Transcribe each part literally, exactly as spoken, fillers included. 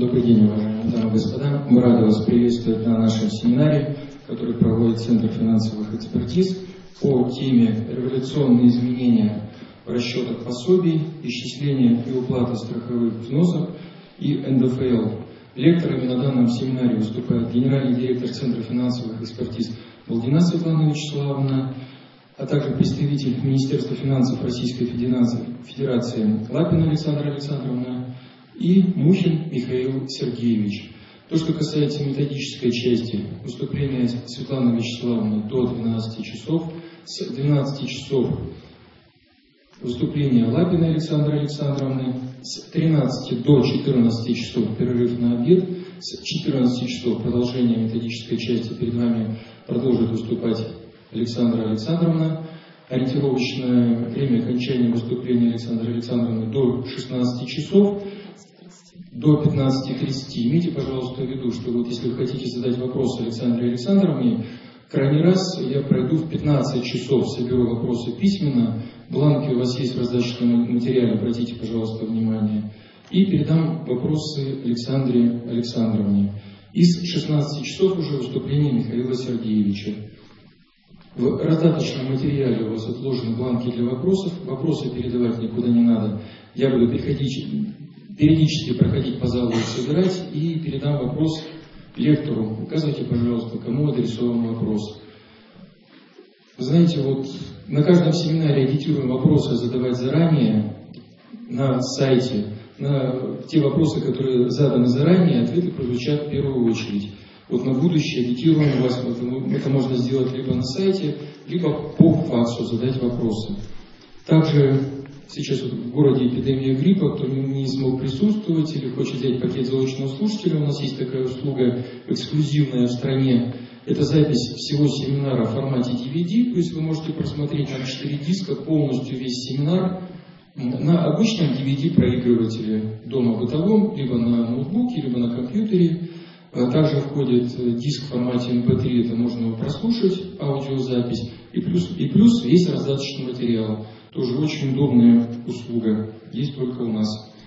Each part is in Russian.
Добрый день, уважаемые дамы и господа. Мы рады вас приветствовать на нашем семинаре, который проводит Центр финансовых экспертиз по теме «Революционные изменения в расчетах пособий, исчисления и уплаты страховых взносов и эн дэ эф эл». Лекторами на данном семинаре выступают генеральный директор Центра финансовых экспертиз Балдина Светлана Вячеславовна, а также представитель Министерства финансов Российской Федерации Лапина Александра Александровна и Мухин Михаил Сергеевич. То, что касается методической части, выступление Светланы Вячеславовны до двенадцати часов, с двенадцати часов выступление Лапина Александра Александровны, с тринадцати до четырнадцати часов перерыв на обед, с четырнадцати часов продолжение методической части перед вами продолжит выступать Александра Александровна. Ориентировочное время окончания выступления Александры Александровны до шестнадцати часов, до пятнадцати тридцати. Имейте, пожалуйста, в виду, что вот если вы хотите задать вопрос Александре Александровне, крайний раз я пройду в пятнадцать часов, соберу вопросы письменно, бланки у вас есть в раздаточном материале, обратите, пожалуйста, внимание, и передам вопросы Александре Александровне. И с шестнадцати часов уже выступление Михаила Сергеевича. В раздаточном материале у вас отложены бланки для вопросов. Вопросы передавать никуда не надо. Я буду переходить, периодически проходить по залу и собирать, и передам вопрос лектору. Указывайте, пожалуйста, кому адресован вопрос. Вы знаете, вот на каждом семинаре агитируем вопросы задавать заранее на сайте. На те вопросы, которые заданы заранее, ответы прозвучат в первую очередь. Вот на будущее агитируем вас, это, это можно сделать либо на сайте, либо по факсу задать вопросы. Также сейчас вот в городе эпидемия гриппа, кто не смог присутствовать или хочет взять пакет заочного слушателя, у нас есть такая услуга эксклюзивная в стране. Это запись всего семинара в формате ди ви ди, то есть вы можете просмотреть на четыре диска полностью весь семинар на обычном ди ви ди-проигрывателе дома бытовом, либо на ноутбуке, либо на компьютере. Также входит диск в формате эм пэ три, это можно его прослушать, аудиозапись, и плюс, и плюс весь раздаточный материал. Тоже очень удобная услуга, есть только у нас.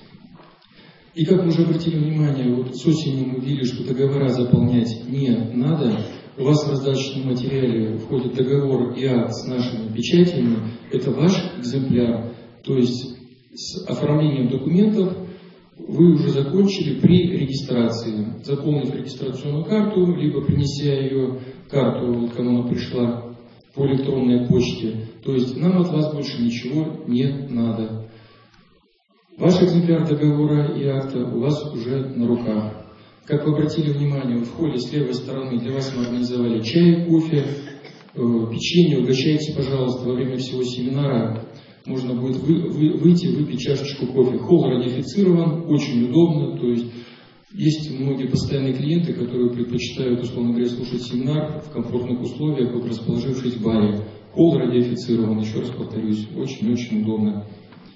И как мы уже обратили внимание, вот с осени мы видели, что договора заполнять не надо. У вас в раздаточном материале входит договор и акт с нашими печатями. Это ваш экземпляр, то есть с оформлением документов вы уже закончили при регистрации, заполнив регистрационную карту, либо принеся ее карту, кому она пришла по электронной почте. То есть нам от вас больше ничего не надо. Ваш экземпляр договора и акта у вас уже на руках. Как вы обратили внимание, в холле с левой стороны для вас мы организовали чай, кофе, печенье. Угощайте, пожалуйста, во время всего семинара. Можно будет вы, вы, выйти, выпить чашечку кофе. Холл радиофицирован, очень удобно. То есть есть многие постоянные клиенты, которые предпочитают, условно говоря, слушать семинар в комфортных условиях, вот расположившись в баре. Холл радиофицирован, еще раз повторюсь, очень-очень удобно.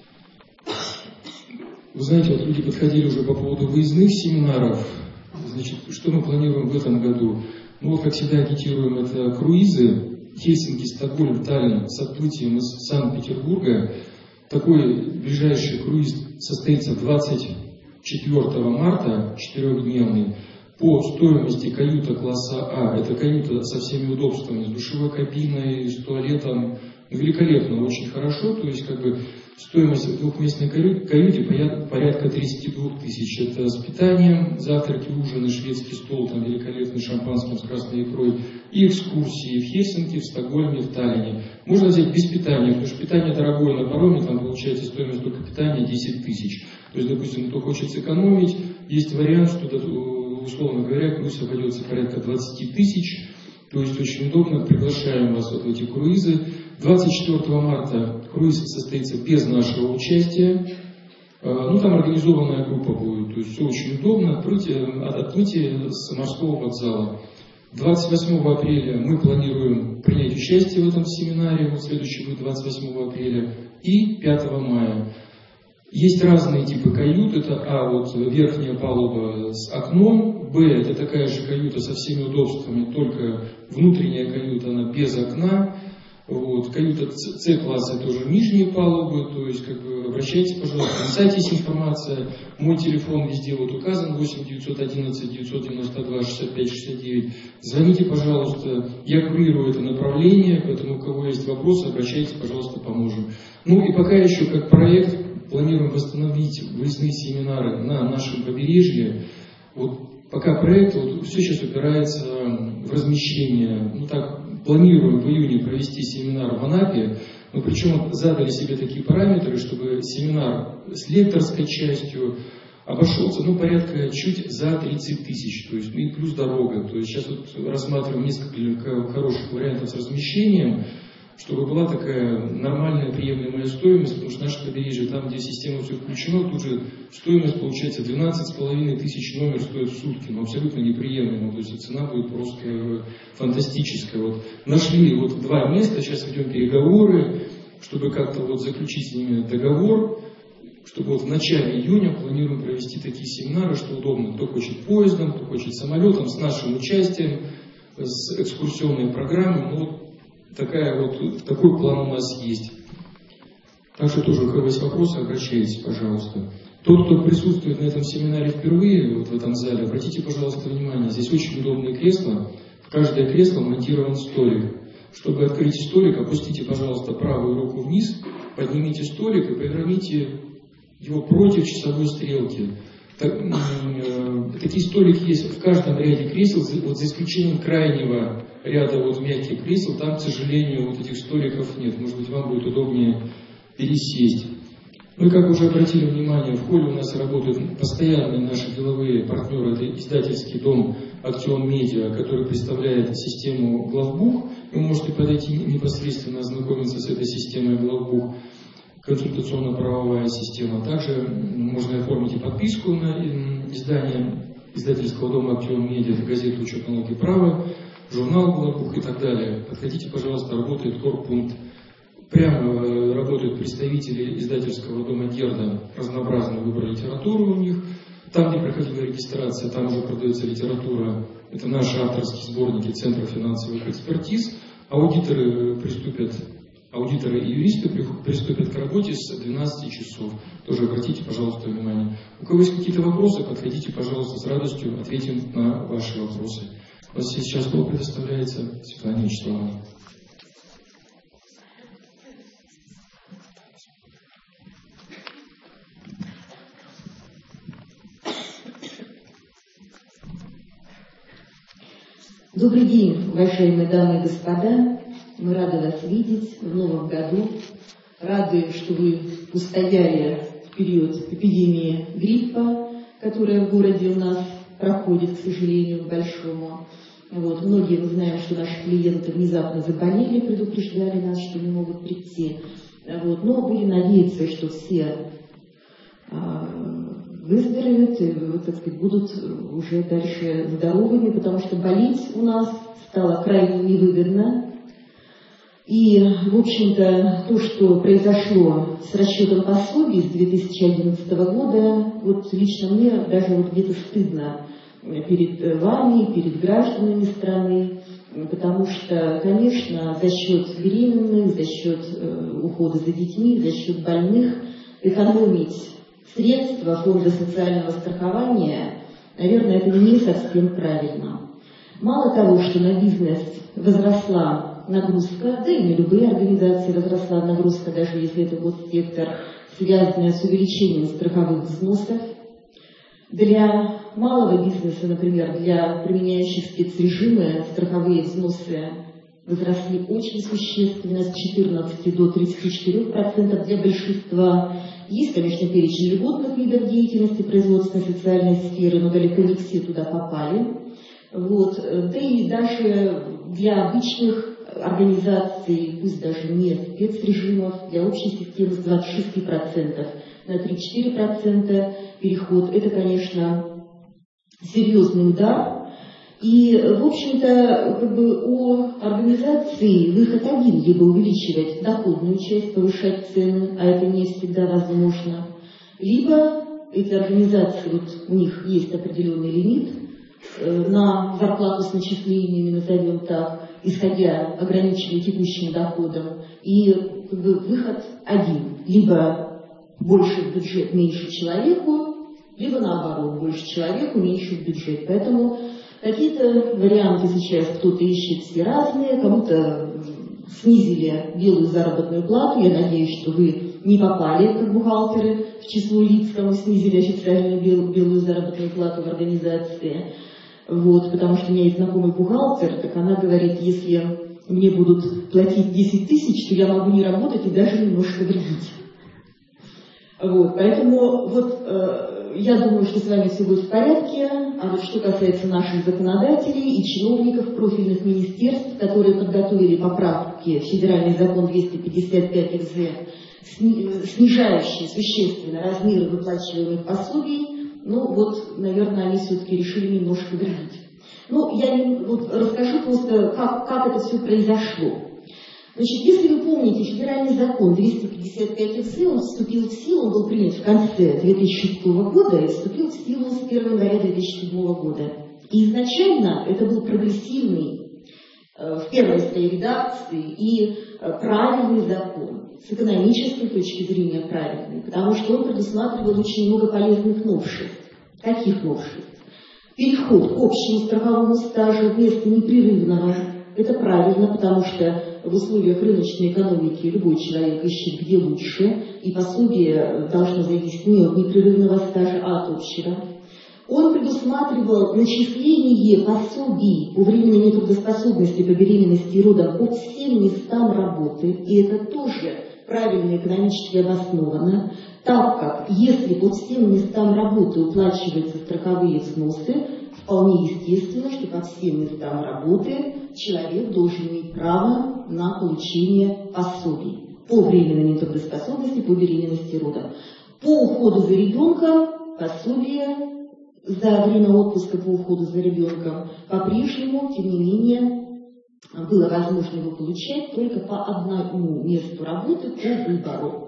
Вы знаете, вот люди подходили уже по поводу выездных семинаров. Значит, что мы планируем в этом году? Ну вот, как всегда, агитируем это круизы. Хельсинки, Стокгольм, Таллин с отплытием из Санкт-Петербурга. Такой ближайший круиз состоится двадцать четвёртого марта, четырехдневный. По стоимости каюта класса А, это каюта со всеми удобствами, с душевой кабиной, с туалетом, великолепно, очень хорошо, то есть как бы стоимость в двухместной каюте порядка тридцати двух тысяч. Это с питанием, завтраки, ужины, шведский стол, там великолепный шампанским с красной икрой, и экскурсии в Хельсинки, в Стокгольме, в Таллине. Можно взять без питания, потому что питание дорогое на пароме, там получается стоимость только питания десять тысяч. То есть, допустим, кто хочет сэкономить, есть вариант, что, условно говоря, круиз обойдется порядка двадцати тысяч. То есть очень удобно, приглашаем вас вот в эти круизы. двадцать четвёртого марта круиз состоится без нашего участия. Ну, там организованная группа будет, то есть все очень удобно, отплытие, отплытие с морского вокзала. двадцать восьмого апреля мы планируем принять участие в этом семинаре, вот следующий будет двадцать восьмого апреля, и пятого мая. Есть разные типы кают, это А, вот верхняя палуба с окном, Б, это такая же каюта со всеми удобствами, только внутренняя каюта, она без окна. Вот. Каюта С-класса тоже нижние палубы, то есть как бы обращайтесь, пожалуйста, на сайте есть информация, мой телефон везде вот указан, восемь девятьсот одиннадцать девятьсот девяносто два шестьдесят пять шестьдесят девять. Звоните, пожалуйста, я курирую это направление, поэтому у кого есть вопросы, обращайтесь, пожалуйста, поможем. Ну и пока еще как проект планируем восстановить выездные семинары на нашем побережье. Вот пока проект, вот, все сейчас упирается в размещение. Ну так, планируем в июне провести семинар в Анапе, но причем задали себе такие параметры, чтобы семинар с лекторской частью обошелся, ну, порядка чуть за тридцать тысяч, то есть, ну, и плюс дорога. То есть сейчас вот рассматриваем несколько хороших вариантов с размещением, чтобы была такая нормальная, приемлемая стоимость, потому что наше побережье, там, где система все включена, тут же стоимость получается двенадцать с половиной тысяч номер стоит в сутки, но абсолютно неприемлемо, то есть цена будет просто фантастическая. Вот нашли вот два места, сейчас ведем переговоры, чтобы как-то вот заключить с ними договор, чтобы вот в начале июня планируем провести такие семинары, что удобно, кто хочет поездом, кто хочет самолетом, с нашим участием, с экскурсионной программой, ну, Такая вот, такой план у нас есть. Так что тоже, у кого есть вопросы, обращайтесь, пожалуйста. Тот, кто присутствует на этом семинаре впервые, вот в этом зале, обратите, пожалуйста, внимание, здесь очень удобные кресла. В каждое кресло монтирован столик. Чтобы открыть столик, опустите, пожалуйста, правую руку вниз, поднимите столик и поверните его против часовой стрелки. Так, э, такие столики есть в каждом ряде кресел, вот за исключением крайнего ряда вот мягких кресел, там, к сожалению, вот этих столиков нет. Может быть, вам будет удобнее пересесть. Ну и как уже обратили внимание, в холле у нас работают постоянные наши деловые партнеры. Это издательский дом Актион Медиа, который представляет систему Главбух. Вы можете подойти непосредственно ознакомиться с этой системой Главбух. Консультационно-правовая система. Также можно оформить и подписку на издание издательского дома Актион Медиа, это газета «Учет налоги и права», журнал «Главбух» и так далее. Подходите, пожалуйста, работает Торпункт. Прямо работают представители издательского дома Герда, разнообразный выбор литературы у них. Там, где проходила регистрация, там уже продается литература. Это наши авторские сборники Центра финансовых экспертиз. Аудиторы приступят Аудиторы и юристы приступят к работе с двенадцати часов. Тоже обратите, пожалуйста, внимание. У кого есть какие-то вопросы, подходите, пожалуйста, с радостью ответим на ваши вопросы. У нас сейчас слово предоставляется Светлане Вячеславовне. Добрый день, уважаемые дамы и господа. Мы рады вас видеть в новом году. Рады, что вы устояли в период эпидемии гриппа, которая в городе у нас проходит, к сожалению, большому. Вот. Многие, мы знаем, что наши клиенты внезапно заболели, предупреждали нас, что не могут прийти. Вот. Но будем надеяться, что все а, выздоровеют и, вот, так сказать, будут уже дальше здоровыми, потому что болеть у нас стало крайне невыгодно. И, в общем-то, то, что произошло с расчетом пособий с две тысячи одиннадцатого года, вот лично мне даже вот где-то стыдно перед вами, перед гражданами страны, потому что, конечно, за счет беременных, за счет э, ухода за детьми, за счет больных экономить средства фонда социального страхования, наверное, это не совсем правильно. Мало того, что на бизнес возросла нагрузка, да и на любые организации возросла нагрузка, даже если это госсектор, связанная с увеличением страховых взносов. Для малого бизнеса, например, для применяющих спецрежимы, страховые взносы возросли очень существенно, с четырнадцати до тридцати четырёх процентов для большинства. Есть, конечно, перечень льготных видов деятельности производственной и социальной сферы, но далеко не все туда попали. Вот. Да и даже для обычных организаций, пусть даже не спецрежимов, для общей системы с двадцати шести процентов на три-четыре процента переход, это, конечно, серьезный удар. И, в общем-то, как бы у организации выход один: либо увеличивать доходную часть, повышать цены, а это не всегда возможно, либо эти организации, вот у них есть определенный лимит на зарплату с начислениями, назовем так, исходя ограниченным текущим доходом, и как бы, выход один. Либо больше в бюджет, меньше человеку, либо наоборот, больше человеку, меньше в бюджет. Поэтому какие-то варианты сейчас кто-то ищет, все разные, кому-то снизили белую заработную плату. Я надеюсь, что вы не попали, как бухгалтеры, в число лиц, кому снизили официальную белую, белую заработную плату в организации. Вот, потому что у меня есть знакомый бухгалтер, так она говорит, если мне будут платить десять тысяч, то я могу не работать и даже немножко вредить. Вот, поэтому вот э, я думаю, что с вами все будет в порядке. А вот что касается наших законодателей и чиновников профильных министерств, которые подготовили поправки в федеральный закон двести пятьдесят пять эр зэ, снижающие существенно размеры выплачиваемых пособий, ну вот, наверное, они все-таки решили немножко вредить. Ну, я не, вот, расскажу просто, как, как это все произошло. Значит, если вы помните, федеральный закон двести пятьдесят пять эр зэ, он вступил в силу, он был принят в конце две тысячи шестого года и вступил в силу с первого января две тысячи седьмого года. И изначально это был прогрессивный, э, в первой своей редакции, и э, правильный закон, с экономической точки зрения правильный, потому что он предусматривал очень много полезных новшеств. Каких новшеств? Переход к общему страховому стажу вместо непрерывного. Это правильно, потому что в условиях рыночной экономики любой человек ищет где лучше, и пособие должно зависеть не от непрерывного стажа, а от общего. Он предусматривал начисление пособий по временной нетрудоспособности по беременности и родам по всем местам работы, и это тоже правильно экономически обосновано, так как если по всем местам работы уплачиваются страховые взносы, вполне естественно, что по всем местам работы человек должен иметь право на получение пособий по временной нетрудоспособности, по беременности и родам. По уходу за ребенком пособие за время отпуска по уходу за ребенком по-прежнему, тем не менее, было возможно его получать только по одному месту работы по выбору.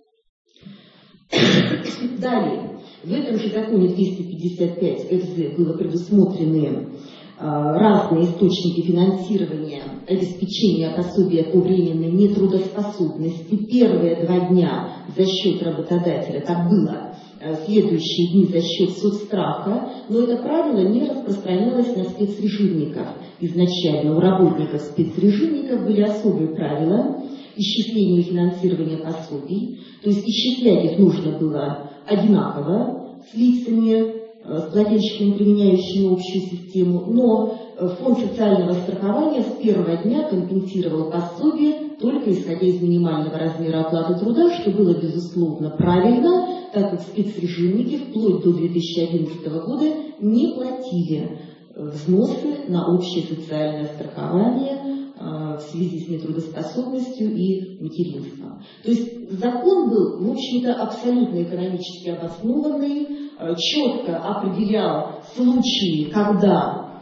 Далее, в этом же законе двести пятьдесят пять эр зэ было предусмотрены разные источники финансирования обеспечения пособия по временной нетрудоспособности. Первые два дня за счет работодателя, так было, следующие дни за счет соцстраха, но это правило не распространялось на спецрежимников. Изначально у работников спецрежимников были особые правила исчисления и финансирования пособий, то есть исчислять их нужно было одинаково с лицами, с плательщиками, применяющими общую систему, но фонд социального страхования с первого дня компенсировал пособие только исходя из минимального размера оплаты труда, что было безусловно правильно, так как спецрежимники вплоть до две тысячи одиннадцатого года не платили взносы на общее социальное страхование в связи с нетрудоспособностью и материнством. То есть закон был, в общем-то, абсолютно экономически обоснованный, четко определял случаи, когда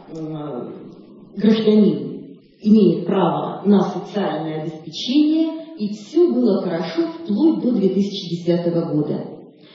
гражданин имеет право на социальное обеспечение, и все было хорошо вплоть до две тысячи десятого года.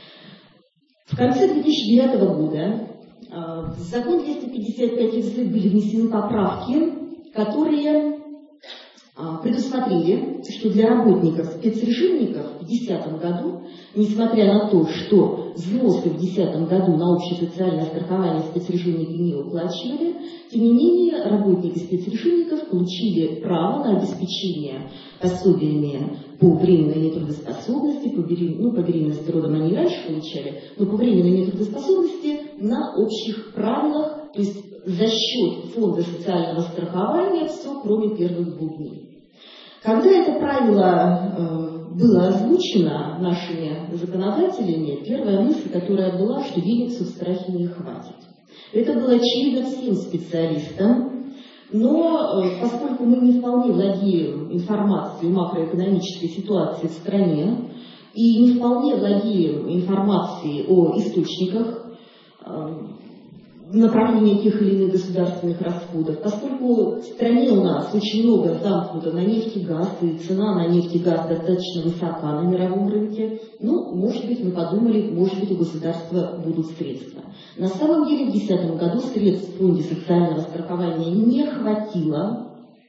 В конце две тысячи девятого года в закон двести пятьдесят пять эр зэ были внесены поправки, которые предусмотрели, что для работников спецрежимников в две тысячи десятом году, несмотря на то, что взносы в две тысячи десятом году на общее социальное страхование спецрежимники не уплачивали, тем не менее работники спецрежимников получили право на обеспечение пособиями по временной нетрудоспособности, по, берем... ну, по беременности родом они и раньше получали, но по временной нетрудоспособности на общих правилах, то есть за счет фонда социального страхования, все кроме первых двух дней. Когда это правило э, было озвучено нашими законодателями, первая мысль, которая была, что денег в страхе не хватит. Это было очевидно всем специалистам, но э, поскольку мы не вполне владеем информацией о макроэкономической ситуации в стране и не вполне владеем информацией о источниках э, направления тех или иных государственных расходов, поскольку в стране у нас очень много замкнуто на нефть и газ, и цена на нефть и газ достаточно высока на мировом рынке, ну, может быть, мы подумали, может быть, у государства будут средства. На самом деле, в две тысячи десятом году средств в фонде социального страхования не хватило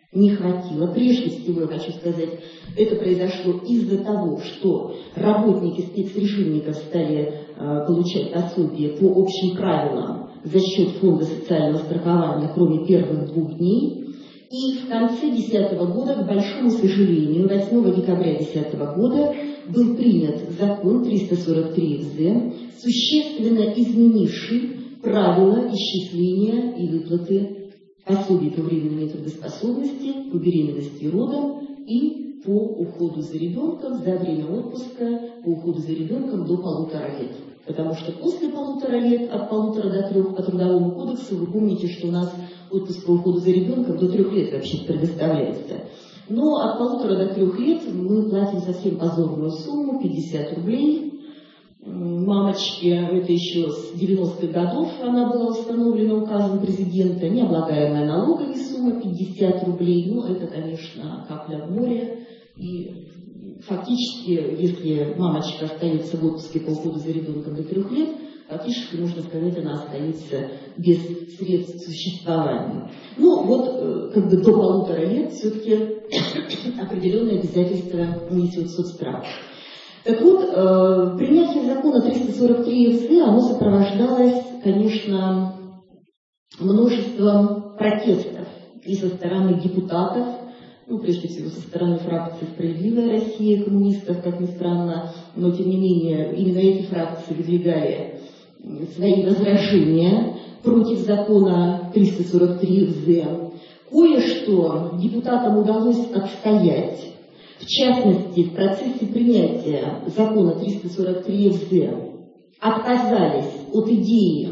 не хватило. Прежде всего, я хочу сказать, это произошло из-за того, что работники спецрежимников стали э, получать пособие по общим правилам за счет фонда социального страхования, кроме первых двух дней. И в конце две тысячи десятого года, к большому сожалению, восьмого декабря две тысячи десятого года был принят закон триста сорок три эф зэ, существенно изменивший правила исчисления и выплаты пособий по временной нетрудоспособности, по беременности и родам и по уходу за ребенком за время отпуска, по уходу за ребенком до полутора лет. Потому что после полутора лет, от полутора до трех по Трудовому кодексу, вы помните, что у нас отпуск по уходу за ребенком до трех лет вообще предоставляется. Но от полутора до трех лет мы платим совсем позорную сумму, пятьдесят рублей. Мамочке, это еще с девяностых годов она была установлена указом президента, необлагаемая налоговой сумма пятьдесят рублей. Ну, это, конечно, капля в море. И фактически, если мамочка остается в отпуске по уходу за ребенком до трех лет, фактически, можно сказать, она остается без средств существования. Ну, вот, как бы до полутора лет все-таки определенные обязательства несет соцстрах. Так вот, э, принятие закона триста сорок три эф зэ, оно сопровождалось, конечно, множеством протестов и со стороны депутатов, ну, прежде всего, со стороны фракции «Справедливая Россия», коммунистов, как ни странно, но, тем не менее, именно эти фракции выдвигали свои возражения против закона триста сорок три эф зэ. Кое-что депутатам удалось отстоять. В частности, в процессе принятия закона триста сорок три эф зэ отказались от идеи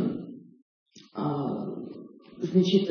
значит,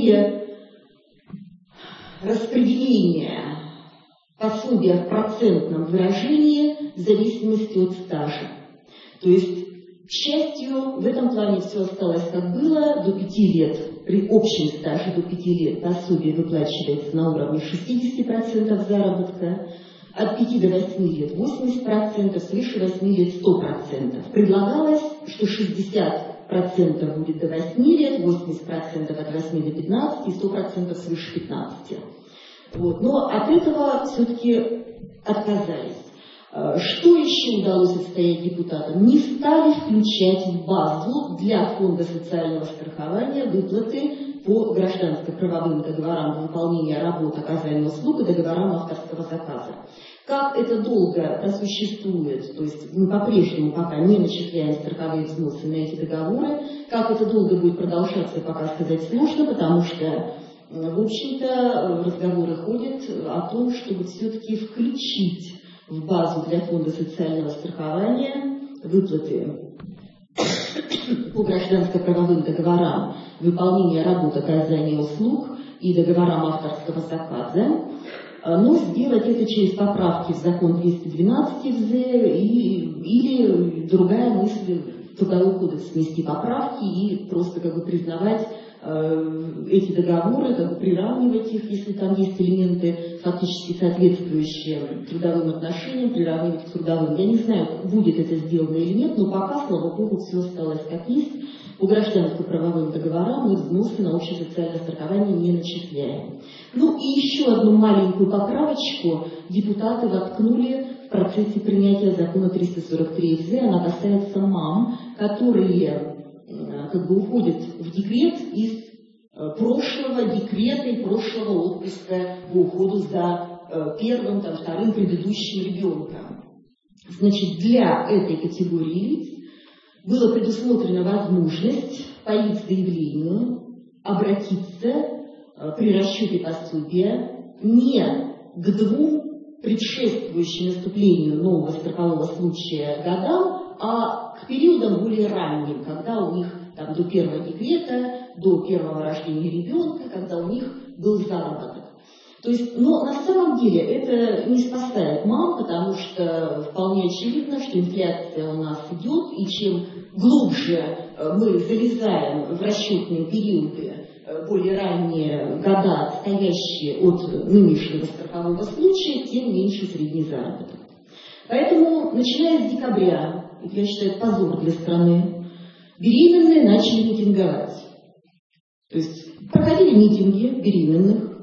перераспределения пособия в процентном выражении в зависимости от стажа. То есть, к счастью, в этом плане все осталось как было. До пяти лет, при общем стаже до пяти лет пособие выплачивается на уровне шестьдесят процентов заработка, от пяти до восьми лет восемьдесят процентов, свыше восьми лет сто процентов. Предлагалось, что шестьдесят процентов будет до восьми лет, восемьдесят процентов от восьми до пятнадцати и сто процентов свыше пятнадцати. Вот. Но от этого все-таки отказались. Что еще удалось отстоять депутатам? Не стали включать в базу для фонда социального страхования выплаты по гражданско-правовым договорам выполнения работ, оказания услуг и договорам авторского заказа. Как это долго просуществует, то есть мы по-прежнему пока не начисляем страховые взносы на эти договоры, как это долго будет продолжаться, пока сказать сложно, потому что, в общем-то, разговоры ходят о том, чтобы все-таки включить в базу для фонда социального страхования выплаты по гражданско-правовым договорам выполнения работ, оказания услуг и договорам авторского заказа, но сделать это через поправки в закон двести двенадцать эф зэ и, или другая мысль, в Трудовой кодекс внести поправки и просто как бы признавать э, эти договоры, как бы приравнивать их, если там есть элементы фактически соответствующие трудовым отношениям, приравнивать к трудовым. Я не знаю, будет это сделано или нет, но пока, слава богу, все осталось как есть. По гражданско-правовым договорам мы взносы на общее социальное страхование не начисляем. Ну и еще одну маленькую поправочку депутаты воткнули в процессе принятия закона триста сорок три эф зэ. Она касается мам, которые как бы уходят в декрет из прошлого декрета и прошлого отпуска по уходу за первым, там, вторым предыдущим ребенком. Значит, для этой категории лиц была предусмотрена возможность по их заявлению обратиться при расчете пособия не к двум предшествующим наступлению нового страхового случая годам, а к периодам более ранним, когда у них там, до первого декрета, до первого рождения ребенка, когда у них был заработок. То есть, но на самом деле это не спасает мам, потому что вполне очевидно, что инфляция у нас идет, и чем глубже мы залезаем в расчетные периоды, более ранние года, отстоящие от нынешнего страхового случая, тем меньше средний заработок. Поэтому, начиная с декабря, это, я считаю, позор для страны, беременные начали митинговать. То есть проходили митинги беременных,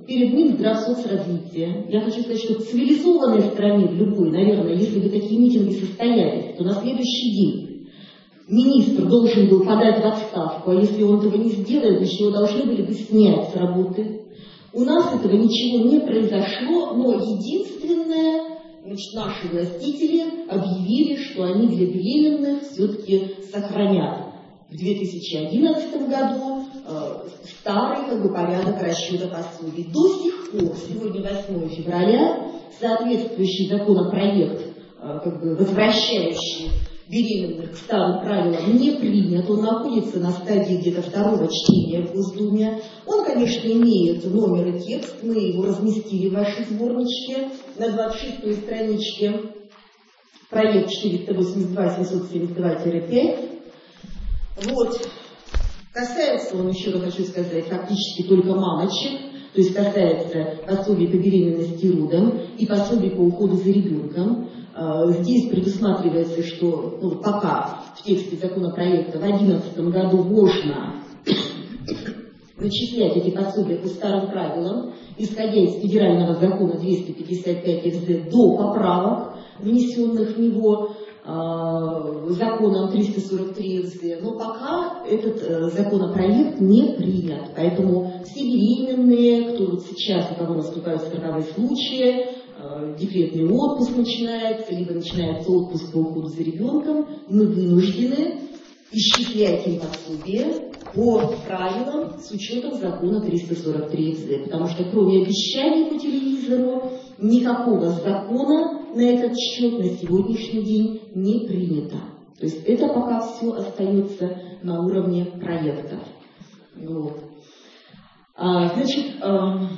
перед Минздравсоцразвития. Я хочу сказать, что в цивилизованной стране, в любой, наверное, если бы такие митинги состоялись, то на следующий день министр должен был подать в отставку, а если он этого не сделает, значит, его должны были бы снять с работы. У нас этого ничего не произошло, но единственное, значит, наши властители объявили, что они для беременных все-таки сохранят в две тысячи одиннадцатом году э, старый как бы, порядок расчета пособий. До сих пор, сегодня восьмое февраля, соответствующий законопроект, э, как бы возвращающий беременных к старым правилам, не принят. Он находится на стадии где-то второго чтения в Госдуме. Он, конечно, имеет номер и текст. Мы его разместили в вашей сборничке на двадцать шестой страничке. Проект четыреста восемьдесят два семьсот семьдесят два пять. Вот. Касается он, еще раз хочу сказать, фактически только мамочек, то есть касается пособий по беременности и родам и пособий по уходу за ребенком. Здесь предусматривается, что ну, пока в тексте законопроекта в две тысячи одиннадцатом году можно начислять эти пособия по старым правилам, исходя из федерального закона двести пятьдесят пять эф зэ до поправок, внесенных в него э, законом триста сорок три эф зэ, но пока этот э, законопроект не принят. Поэтому все беременные, кто вот сейчас, у кого наступают страховые случаи, э, декретный отпуск начинается, либо начинается отпуск по уходу за ребенком, мы вынуждены исчислять им пособие по правилам с учетом закона триста сорок три эф зэ, потому что кроме обещаний по телевизору никакого закона на этот счет на сегодняшний день не принято. То есть это пока все остается на уровне проектов. Вот. А, значит, а,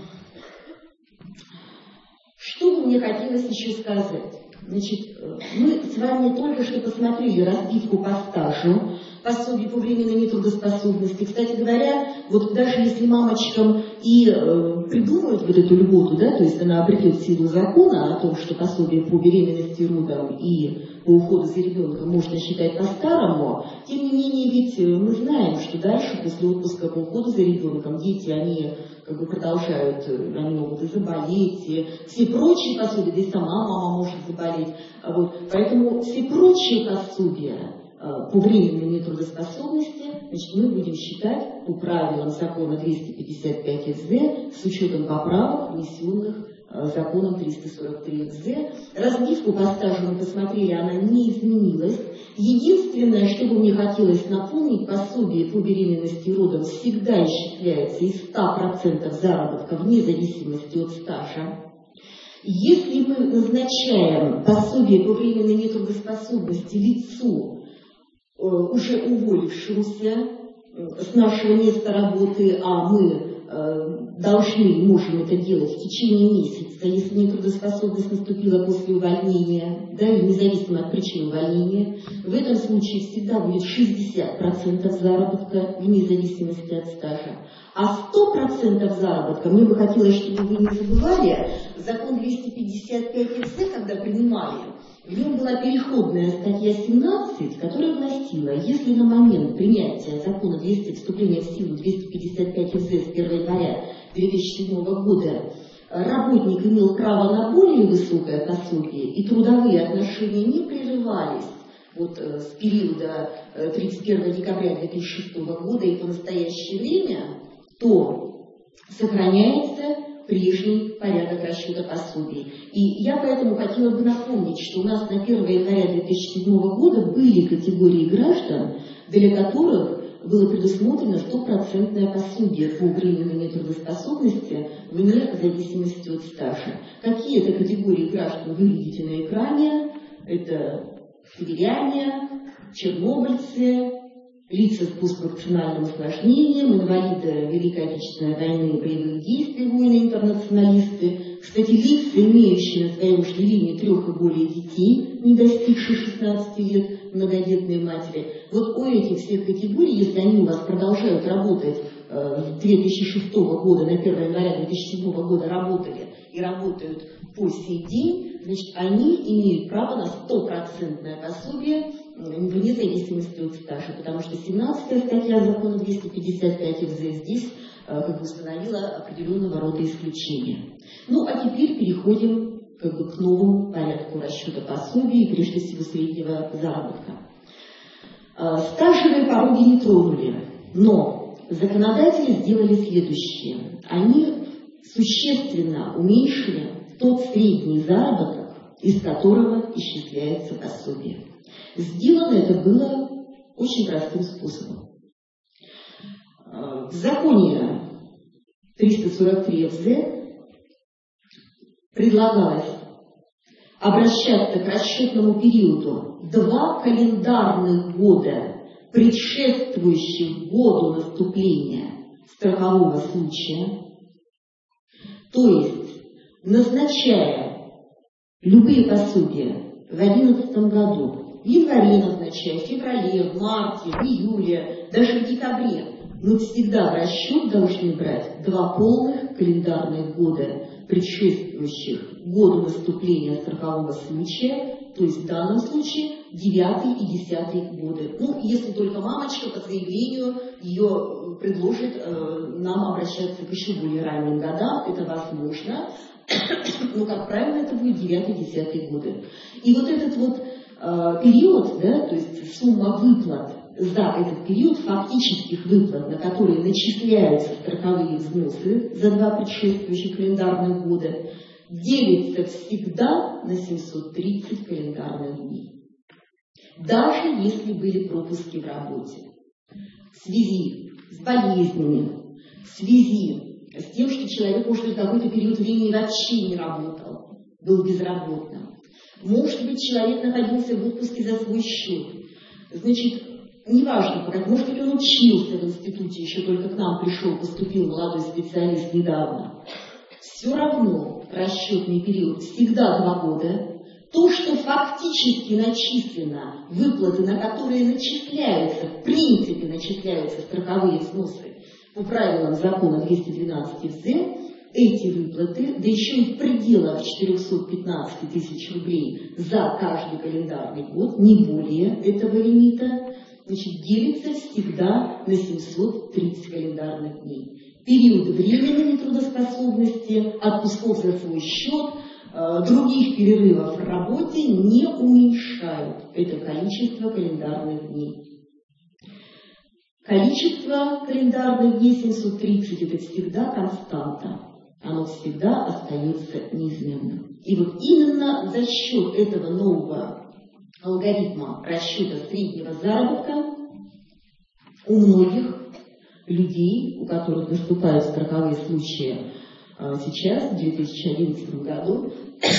что бы мне хотелось еще сказать? Значит, мы с вами только что посмотрели разбивку по стажу, пособий по временной нетрудоспособности. Кстати говоря, вот даже если мамочкам и э, придумают вот эту льготу, да, то есть она обретет силу закона о том, что пособие по беременности, родам и по уходу за ребенком можно считать по-старому, тем не менее ведь мы знаем, что дальше, после отпуска по уходу за ребенком, дети, они как бы продолжают, они могут и заболеть, и все прочие пособия, да и сама мама может заболеть. Вот. Поэтому все прочие пособия по временной нетрудоспособности, значит, мы будем считать по правилам закона двести пятьдесят пять эф зэ с учетом поправок, внесенных законом триста сорок три эф зэ. Разбивку по стажу мы посмотрели, она не изменилась. Единственное, что бы мне хотелось напомнить, пособие по беременности и родам всегда исчисляется из ста процентов заработка вне зависимости от стажа. Если мы назначаем пособие по временной нетрудоспособности лицу, уже уволившемуся с нашего места работы, а мы должны и можем это делать в течение месяца, если нетрудоспособность наступила после увольнения, да, и независимо от причин увольнения, в этом случае всегда будет шестьдесят процентов заработка вне зависимости от стажа. А сто процентов заработка, мне бы хотелось, чтобы вы не забывали, закон двести пятьдесят пять эф зэ, когда принимали, в нем была переходная статья семнадцать, которая гласила, если на момент принятия закона двести, вступления в силу двести пятьдесят пять эф зэ с первого января две тысячи седьмого года работник имел право на более высокое пособие и трудовые отношения не прерывались вот, с периода тридцать первого декабря две тысячи шестого года и по настоящее время, то сохраняется прежний порядок расчета пособий. И я поэтому хотела бы напомнить, что у нас на первого января две тысячи седьмого года были категории граждан, для которых было предусмотрено стопроцентное пособие по временной нетрудоспособности вне зависимости от стажа. Какие это категории граждан вы видите на экране? Это северяне, чернобыльцы, лица с постфункциональным осложнением, инвалиды Великой Отечественной войны и боевых действий, воины-интернационалисты, кстати, лица, имеющие на своем разделении трех и более детей, не достигшие шестнадцати лет, многодетные матери. Вот у этих всех категорий, если они у вас продолжают работать э, с две тысячи шестого года, на первого января две тысячи седьмого года работали и работают по сей день, значит, они имеют право на стопроцентное пособие вне зависимости от стажа, потому что семнадцатая статья закона двести пятьдесят пять эф зэ здесь как бы установила определенного рода исключения. Ну, а теперь переходим как бы к новому порядку расчета пособий и прежде всего среднего заработка. Стажевые пороги не тронули, но законодатели сделали следующее. Они существенно уменьшили тот средний заработок, из которого исчисляется пособие. Сделано это было очень простым способом. В законе триста сорок три эф зэ предлагалось обращаться к расчетному периоду два календарных года, предшествующих году наступления страхового случая, то есть назначая любые пособия в две тысячи одиннадцатом году, в январе назначая, в феврале, в марте, в июле, даже в декабре, мы всегда в расчет должны брать два полных календарных года, предшествующих году наступления страхового случая, то есть в данном случае девятый и десятый годы. Ну, если только мамочка по заявлению ее предложит э, нам обращаться к еще более ранним годам, это возможно, но, как правило, это будет девятый и десятый годы. И вот этот вот э, период, да, то есть сумма выплат за этот период, фактических выплат, на которые начисляются страховые взносы за два предшествующих календарных года, делится всегда на семьсот тридцать календарных дней. Даже если были пропуски в работе, в связи с болезнями, в связи с тем, что человек, может быть, какой-то период времени вообще не работал, был безработным. Может быть, человек находился в отпуске за свой счет. Значит, неважно, может быть, он учился в институте, еще только к нам пришел, поступил молодой специалист недавно. Все равно расчетный период всегда два года. То, что фактически начислено, выплаты, на которые начисляются, в принципе начисляются страховые взносы по правилам закона двести двенадцать эф зэ, эти выплаты, да еще и в пределах четыреста пятнадцать тысяч рублей за каждый календарный год, не более этого лимита, значит, делится всегда на семьсот тридцать календарных дней. Период временной нетрудоспособности, отпусков за свой счет, э, других перерывов в работе не уменьшают это количество календарных дней. Количество календарных дней семьсот тридцать это всегда константа. Оно всегда остается неизменным. И вот именно за счет этого нового алгоритма расчета среднего заработка у многих людей, у которых наступают страховые случаи сейчас, в две тысячи одиннадцатом году,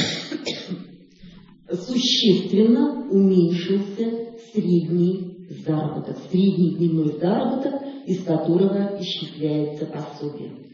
существенно уменьшился средний заработок, средний дневной заработок, из которого исчисляется пособие.